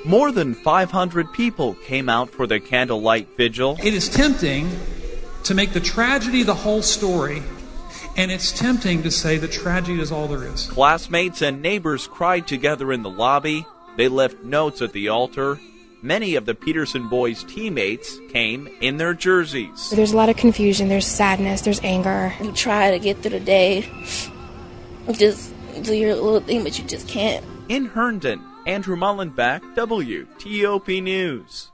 More than 500 people came out for the candlelight vigil. It is tempting to make the tragedy the whole story, and it's tempting to say that tragedy is all there is. Classmates and neighbors cried together in the lobby. They left notes at the altar. Many of the Peterson boys' teammates came in their jerseys. There's a lot of confusion, there's sadness, there's anger. You try to get through the day, just do your little thing, but you just can't. In Herndon, Andrew Mullenbeck, WTOP News.